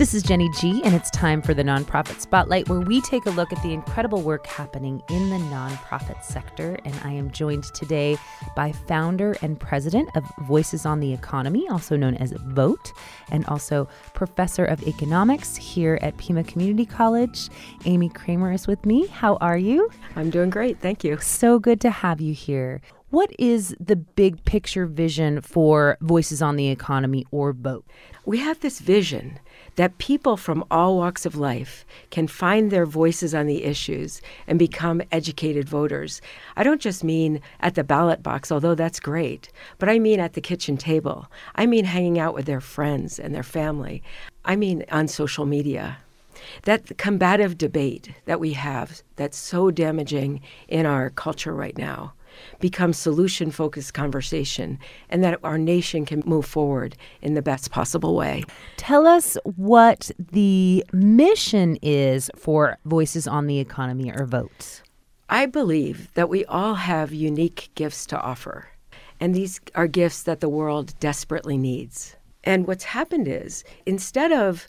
This is Jenny G, and it's time for the Nonprofit Spotlight, where we take a look at the incredible work happening in the nonprofit sector. And I am joined today by founder and president of Voices on the Economy, also known as VOTE, and also professor of economics here at Pima Community College. Amy Kramer is with me. How are you? I'm doing great. Thank you. So good to have you here. What is the big picture vision for Voices on the Economy, or VOTE? We have this vision that people from all walks of life can find their voices on the issues and become educated voters. I don't just mean at the ballot box, although that's great, but I mean at the kitchen table. I mean hanging out with their friends and their family. I mean on social media. That combative debate that we have that's so damaging in our culture right now become solution-focused conversation, and that our nation can move forward in the best possible way. Tell us what the mission is for Voices on the Economy, or VOTE. I believe that we all have unique gifts to offer, and these are gifts that the world desperately needs. And what's happened is, instead of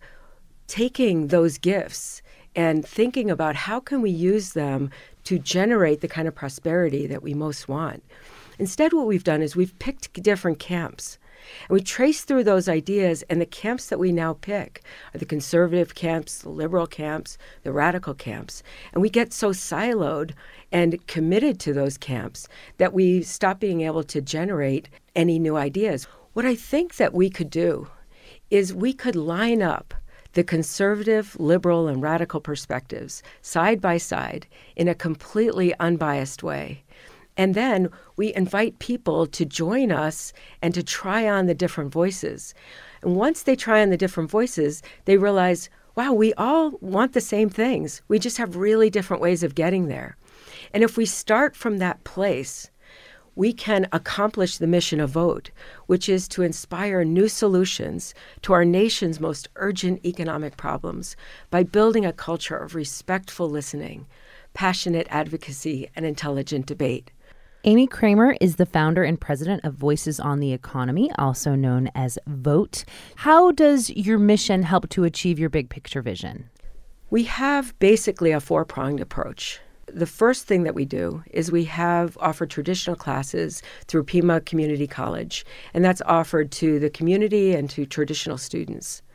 taking those gifts and thinking about how can we use them to generate the kind of prosperity that we most want. Instead, what we've done is we've picked different camps. And we trace through those ideas, and the camps that we now pick are the conservative camps, the liberal camps, the radical camps. And we get so siloed and committed to those camps that we stop being able to generate any new ideas. What I think that we could do is we could line up the conservative, liberal, and radical perspectives side by side in a completely unbiased way. And then we invite people to join us and to try on the different voices. And once they try on the different voices, they realize, wow, we all want the same things. We just have really different ways of getting there. And if we start from that place, we can accomplish the mission of VOTE, which is to inspire new solutions to our nation's most urgent economic problems by building a culture of respectful listening, passionate advocacy, and intelligent debate. Amy Kramer is the founder and president of Voices on the Economy, also known as VOTE. How does your mission help to achieve your big picture vision? We have basically a four-pronged approach. The first thing that we do is we have offered traditional classes through Pima Community College, and that's offered to the community and to traditional students.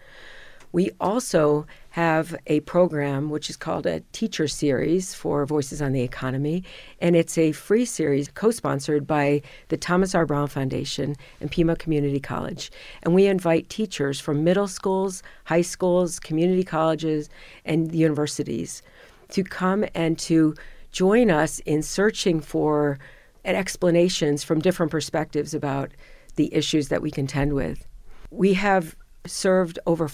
We also have a program which is called a teacher series for Voices on the Economy, and it's a free series co-sponsored by the Thomas R. Brown Foundation and Pima Community College. And we invite teachers from middle schools, high schools, community colleges, and universities to come and to join us in searching for explanations from different perspectives about the issues that we contend with. We have served over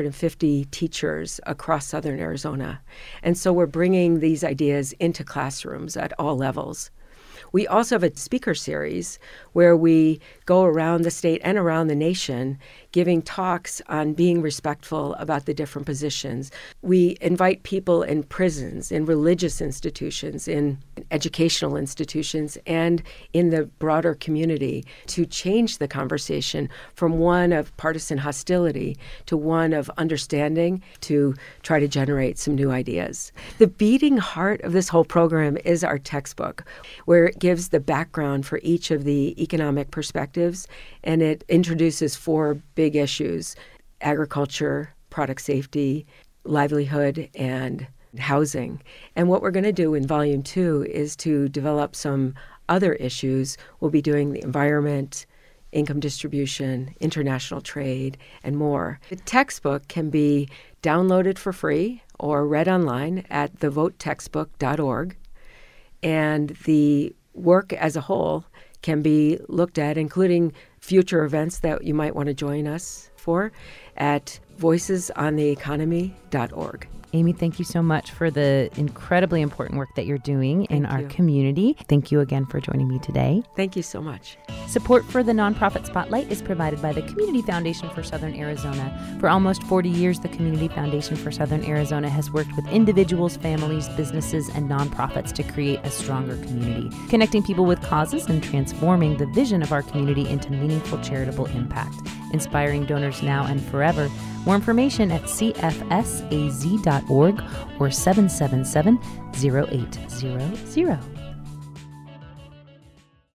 450 teachers across southern Arizona, and so we're bringing these ideas into classrooms at all levels. We also have a speaker series where we go around the state and around the nation giving talks on being respectful about the different positions. We invite people in prisons, in religious institutions, in educational institutions, and in the broader community to change the conversation from one of partisan hostility to one of understanding to try to generate some new ideas. The beating heart of this whole program is our textbook, where it gives the background for each of the economic perspectives, and it introduces four big issues: agriculture, product safety, livelihood, and housing. And what we're going to do in Volume 2 is to develop some other issues. We'll be doing the environment, income distribution, international trade, and more. The textbook can be downloaded for free or read online at thevotetextbook.org. And the work as a whole can be looked at, including future events that you might want to join us for, at voicesontheeconomy.org. Amy, thank you so much for the incredibly important work that you're doing in our community. Thank you again for joining me today. Thank you so much. Support for the Nonprofit Spotlight is provided by the Community Foundation for Southern Arizona. For almost 40 years, the Community Foundation for Southern Arizona has worked with individuals, families, businesses, and nonprofits to create a stronger community, connecting people with causes and transforming the vision of our community into meaningful charitable impact, inspiring donors now and forever. More information at cfsaz.org or 777-0800.